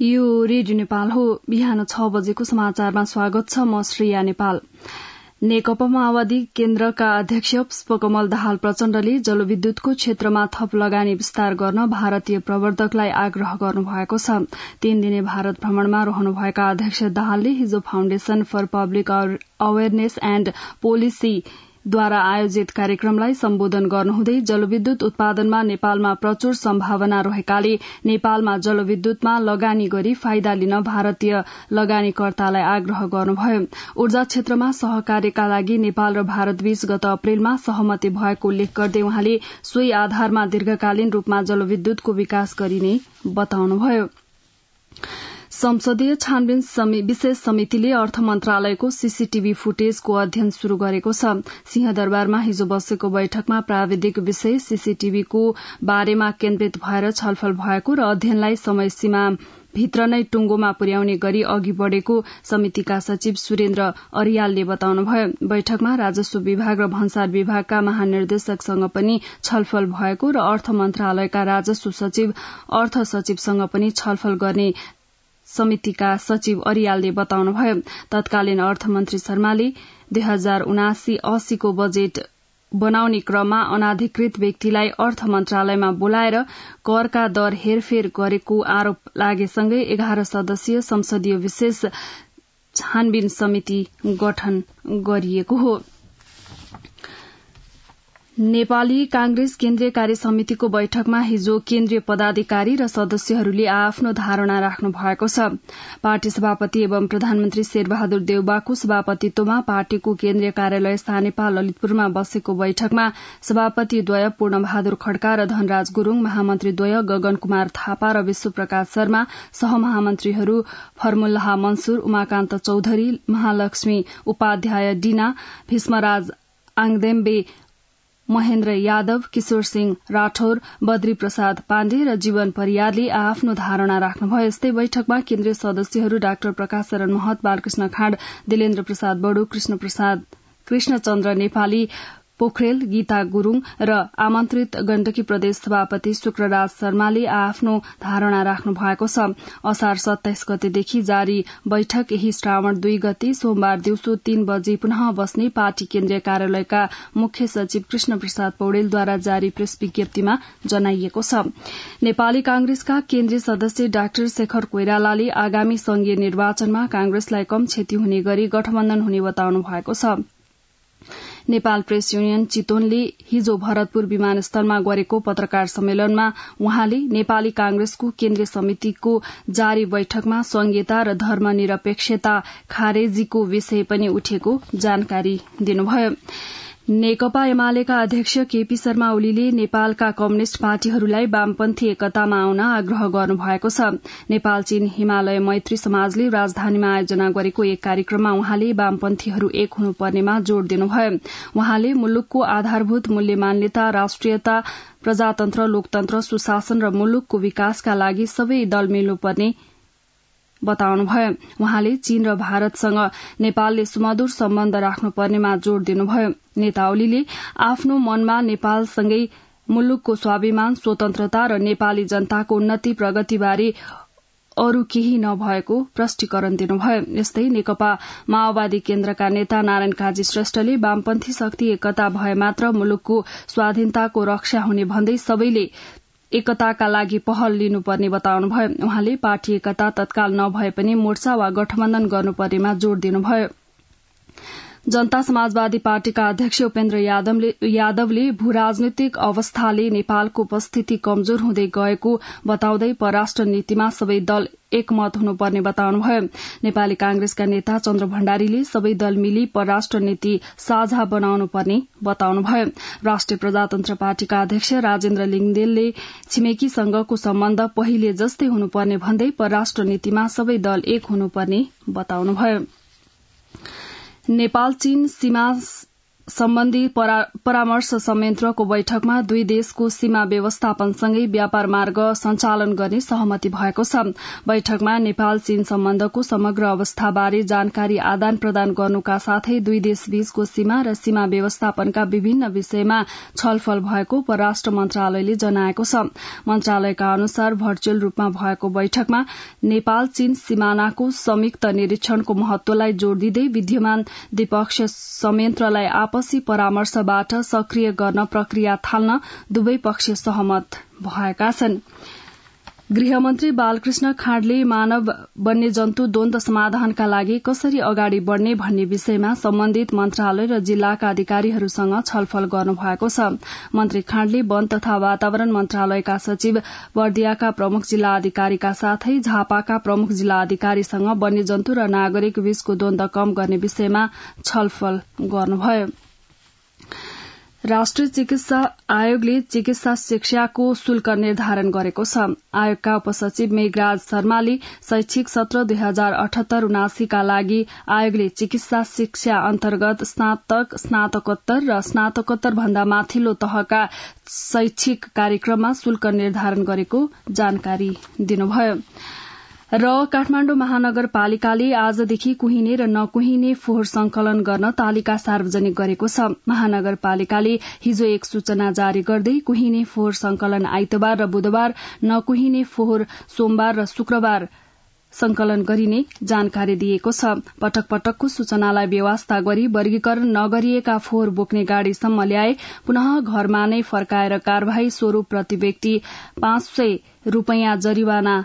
यो रेडियो नेपाल हो। बिहान 6 बजेको समाचारमा स्वागत छ। म श्रेया नेपाल। नेकपा माओवादी केन्द्रका अध्यक्ष पुष्पकमल दाहाल प्रचण्डले जलविद्युतको क्षेत्रमा थप लगानी विस्तार गर्न भारतीय प्रवर्तकलाई आग्रह गर्नुभएको छ। 3 दिने भारत भ्रमणमा रहनुभएका अध्यक्ष दाहालले हिजो foundation for public awareness and policy द्वारा आयोजित कार्यक्रमलाई सम्बोधन गर्नुहुँदै जलविद्युत उत्पादनमा नेपालमा प्रचुर सम्भावना रहेकाले नेपालमा जलविद्युतमा लगानी गरी फाइदा लिन भारतीय लगानीकर्तालाई आग्रह गर्नुभयो। ऊर्जा क्षेत्रमा सहकार्यका लागि नेपाल र भारतबीच गत अप्रेलमा सहमति भएको उल्लेख गर्दै उहाँले सोही आधारमा दीर्घकालीन रूपमा जलविद्युतको विकास गरिने बताउनुभयो। संसदीय छानबिन विशेष समितिले अर्थ मन्त्रालयको सीसीटीभी फुटेजको अध्ययन शुरू गरेको छ। सिंहदरबारमा हिजो बसेको बैठकमा प्राविधिक विषय सीसीटीभीको बारेमा केन्द्रित भएर छलफल भएको र अध्ययनलाई समय सीमा भित्र नै टुंगोमा पुर्याउने गरी अघि बढ़ेको समितिका सचिव सुरेन्द्र अरियालले बताउनुभयो। बैठकमा राजस्व विभाग र भन्सार विभागका महानिर्देशकसँग पनि छलफल भएको र अर्थ मन्त्रालयका राजस्व सचिव अर्थ सचिवसँग पनि छलफल गर्ने समितिका सचिव अरियालले बताउनुभयो। तत्कालीन अर्थमन्त्री शर्माले 2079-80 को बजेट बनाउने क्रममा अनाधिकृत व्यक्तिलाई अर्थ मन्त्रालयमा बोलाएर करका दर हेरफेर गरेको आरोप लागेसँगै 11 सदस्यीय संसदीय विशेष छानबिन समिति गठन गरिएको हो। नेपाली कांग्रेस केन्द्रीय कार्य समितिको बैठकमा हिजो केन्द्रीय पदाधिकारी र सदस्यहरूले आफ्नो धारणा राख्नु भएको छ। पार्टी सभापति एवं प्रधानमन्त्री शेरबहादुर देउबाको सभापतित्वमा पार्टीको केन्द्रीय कार्यालय स्थानेपा ललितपुरमा बसेको बैठकमा सभापतिद्वय पूर्णबहादुर खड्का र धनराज गुरूङ, महामन्त्रीद्वय गगन कुमार थापा र विश्वप्रकाश शर्मा, सहमहामन्त्रीहरू फर्मुल्लाह मन्सूर, उमाकान्त चौधरी, महालक्ष्मी उपाध्याय डिना, भीष्मराज आङदेम्बे, महेन्द्र यादव, किशोर सिंह राठौर, बद्री प्रसाद पाण्डे र जीवन परियारले आफ्नो धारणा राख्नुभयो। यस्तै बैठकमा केन्द्रीय सदस्यहरू डाक्टर प्रकाश शरण महत, बालकृष्ण खाँड, दिलेन्द्र प्रसाद बडु, कृष्णचन्द्र नेपाली पोखरेल, गीता गुरूङ र आमन्त्रित गण्डकी प्रदेश सभापति शुक्रराज शर्माले आफ्नो धारणा राख्नु भएको छ। असार 27 गतेदेखि जारी बैठक यही श्रावण 2 गते सोमबार दिउँसो 3 बजे पुनः बस्ने पार्टी केन्द्रीय कार्यालयका मुख्य सचिव कृष्ण प्रसाद पौडेलद्वारा जारी प्रेस विज्ञप्तिमा जनाइएको छ। नेपाली कांग्रेसका केन्द्रीय सदस्य डाक्टर शेखर कोइरालाले आगामी संघीय निर्वाचनमा कांग्रेसलाई कम क्षति हुने गरी गठबन्धन हुने बताउनु भएको छ। नेपाल प्रेस युनियन चितवनले हिजो भरतपुर विमानस्थलमा गरेको पत्रकार सम्मेलनमा उहाँले नेपाली कांग्रेसको केन्द्रीय समितिको जारी बैठकमा संघीयता र धर्मनिरपेक्षता खारेजीको विषय पनि उठेको जानकारी दिनुभयो। नेकपा एमालेका अध्यक्ष केपी शर्मा ओलीले नेपालका कम्युनिष्ट पार्टीहरूलाई वामपन्थी एकतामा आउन आग्रह गर्नुभएको छ। नेपाल चीन हिमालय मैत्री समाजले राजधानीमा आयोजना गरेको एक कार्यक्रममा उहाँले वामपन्थीहरू एक हुनुपर्नेमा जोड़ दिनुभयो। उहाँले मुलुकको आधारभूत मूल्य मान्यता, राष्ट्रियता, प्रजातन्त्र, लोकतन्त्र, सुशासन र मुलुकको विकासका लागि सबै दल मिल्नुपर्ने बताउनुभयो। उहाँले चीन र भारतसँग नेपालले सुमधुर सम्बन्ध राख्नुपर्नेमा जोड़ दिनुभयो। नेता ओलीले आफ्नो मनमा नेपालसँगै मुलुकको स्वाभिमान, स्वतन्त्रता र नेपाली जनताको उन्नति प्रगतिबारे अरू केही नभएको प्रष्टीकरण दिनुभयो। यस्तै नेकपा माओवादी केन्द्रका नेता नारायण काजी श्रेष्ठले वामपन्थी शक्ति एकता भए मात्र मुलुकको स्वाधीनताको रक्षा हुने भन्दै सबैले एकताका लागि पहल लिनुपर्ने बताउनुभयो। उहाँले पार्टी एकता तत्काल नभए पनि मोर्चा वा गठबन्धन गर्नुपर्नेमा जोड़ दिनुभयो। जनता समाजवादी पार्टीका अध्यक्ष उपेन्द्र यादवले भूराजनीतिक अवस्थाले नेपालको उपस्थिति कमजोर हुँदै गएको बताउँदै परराष्ट्र नीतिमा सबै दल एकमत हुनुपर्ने बताउनुभयो। नेपाली कांग्रेसका नेता चन्द्र भण्डारीले सबै दल मिली परराष्ट्र नीति साझा बनाउनु पर्ने बताउनुभयो। राष्ट्रिय प्रजातन्त्र पार्टीका अध्यक्ष राजेन्द्र लिङदेलले छिमेकीसँगको सम्बन्ध पहिले जस्तै हुनुपर्ने भन्दै परराष्ट्र नीतिमा सबै दल एक हुनुपर्ने बताउनुभयो। नेपाल चीन सीमा सम्बन्धी परामर्श संयन्त्रको बैठकमा दुई देशको सीमा व्यवस्थापनसँगै व्यापार मार्ग सञ्चालन गर्ने सहमति भएको छ। बैठकमा नेपाल चीन सम्बन्धको समग्र अवस्थाबारे जानकारी आदान प्रदान गर्नुका साथै दुई देशबीचको सीमा र सीमा व्यवस्थापनका विभिन्न विषयमा छलफल भएको परराष्ट्र मन्त्रालयले जनाएको छ। मन्त्रालयका अनुसार भर्चुअल रूपमा भएको बैठकमा नेपाल चीन सीमानाको संयुक्त निरीक्षणको महत्वलाई जोड़ दिँदै विद्यमान द्विपक्षीय संयन्त्रलाई आपसी परामर्शबाट सक्रिय गर्न प्रक्रिया थाल्न दुवै पक्ष सहमत भएका छन्। गृहमन्त्री बालकृष्ण खाँडले मानव वन्यजन्तु द्वन्द समाधानका लागि कसरी अगाडि बढ़ने भन्ने विषयमा सम्बन्धित मन्त्रालय र जिल्लाका अधिकारीहरूसँग छलफल गर्नुभएको छ। मन्त्री खाँडले वन तथा वातावरण मन्त्रालयका सचिव, बर्दियाका प्रमुख जिल्ला अधिकारीका साथै झापाका प्रमुख जिल्ला अधिकारीसँग वन्यजन्तु र नागरिक बीचको द्वन्द कम गर्ने विषयमा छलफल गर्नुभयो। राष्ट्रिय चिकित्सा आयोगले चिकित्सा शिक्षाको शुल्क निर्धारण गरेको छ। आयोगका उपसचिव मेघराज शर्माले शैक्षिक सत्र 2078-79 का लागि आयोगले चिकित्सा शिक्षा अन्तर्गत स्नातक, स्नातकोत्तर र स्नातकोत्तर भन्दा माथिल्लो तहका शैक्षिक कार्यक्रममा शुल्क निर्धारण गरेको जानकारी दिनुभयो। र काठमाण्डु महानगरपालिकाले आजदेखि कुहिने र नकुहिने फोहोर संकलन गर्न तालिका सार्वजनिक गरेको छ। महानगरपालिकाले हिजो एक सूचना जारी गर्दै कुहिने फोहोर संकलन आइतबार र बुधबार, नकुहिने फोहोर सोमबार र शुक्रबार संकलन गरिने जानकारी दिएको छ। पटक पटकको सूचनालाई व्यवस्था गरी वर्गीकरण नगरिएका फोहोर बोक्ने गाड़ीसम्म ल्याए पुनः घरमा नै फर्काएर कार्यवाही स्वरूप प्रति व्यक्ति 500 रूपैयाँ जरिवाना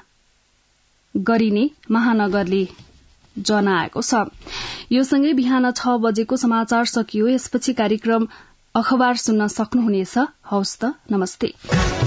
गरिने महानगरले जनाएको छ। यो सँगै बिहान 6 बजेको समाचार सकियो। यसपछि कार्यक्रम अखबार सुन्न सक्नुहुनेछ। हवस् त, नमस्ते।